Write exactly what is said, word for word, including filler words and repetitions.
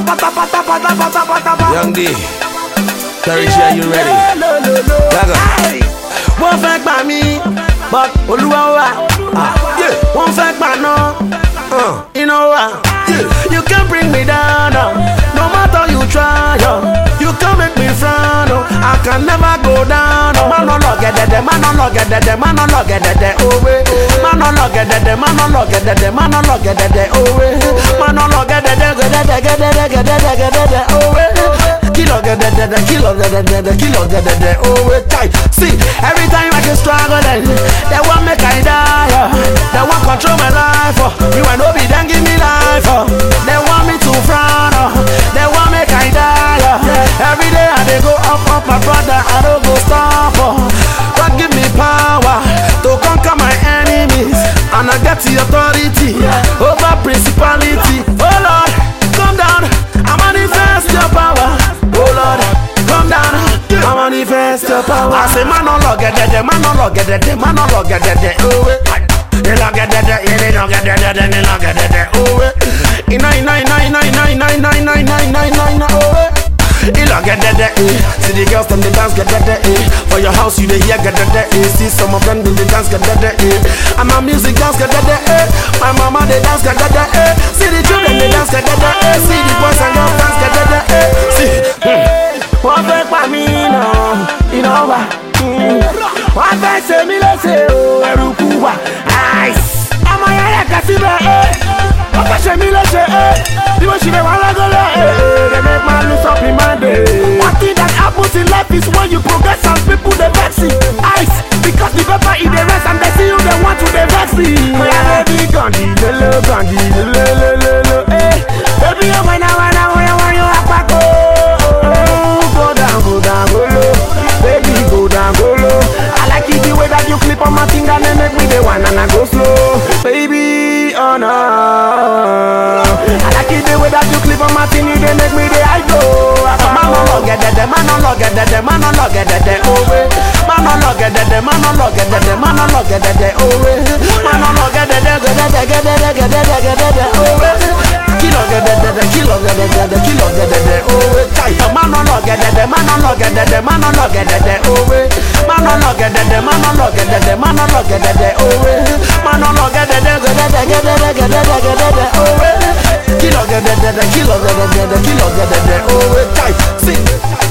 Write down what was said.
pata pata pata pata pata pata. Young D, Terry J, you ready? Gaga. Wọ́n fẹ́ gbà mí, but Olúwa wà. Wọ́n fẹ́ gbà náà, iná wà. You can't bring me down, no, no matter you try, oh. You can't make me frown, oh. I can never go down, oh. Man no log it, man no log it, man no log it, oh way. Man no log it, man no log it, man no log it, oh way. Man no log it, oh way. Kilo get the the kilo get the the kilo get the the oh way tight. See, every time I can struggle, then they want make I die, oh. They want control my life, oh. You and Obi then give me life, oh. They want me to frown, oh. They want make I die, oh. Every day I they go up, up, my brother, I don't go stop, oh. God give me power to conquer my enemies, and I get the authority over principality. Oh Lord, come down, I manifest your power. Oh Lord, come down, I manifest your power. I say man no log it, man no log it, man no log it, oh way. They log it, they log it, they log it, oh way. Ina ina ina ina ina ina ina ina ina ina ina ina oh way. They log it, see the girls them they dance get that eh. For your house you they hear get that eh. See some of them do they dance get that eh. And my music dance get that eh. My mama they dance get that eh. See the children they dance get that eh. See the boys and girls dance get that eh. See. Wọ́n fẹ́ pa mí náà, iná wà. Wọ́n fẹ́ ṣe mí léṣe o, ẹrùkù wà. Ọmọ yẹn yẹ kẹ́ síbẹ̀ ẹ́. Wọ́n fẹ́ ṣe mí léṣe ẹ́. Bí mo ṣe lè wá lágọ́lẹ̀ ẹ́. They make man lose up in my day. One thing that happens in life is when you progress and people they vex it. Ice, because the paper is the rest and they see you they want to they vex it. Oya baby, Gandhi, lele, Gandhi, lele, lele, lele, eh. Baby, you wanna, wanna, wanna, wanna, apako. Go down, go down, go low. Baby, go down, go low. I like it the way that you clip on my finger and make me the one and I go slow. Baby, oh no. I like it the way that you clip on my finger, they make me the I go. Man no log it, man no log it, man no log it, oh way. Man no log it, man no log it, man no log it, oh way. Man no log it, oh way. Kilo get the kilo get the kilo get the oh way. Man no log it, man no log it, man no log it, oh way. Man no log it, man no log it, man no log it, oh way. Man no log it, oh way. Kilo get the kilo get the kilo get the oh way. See.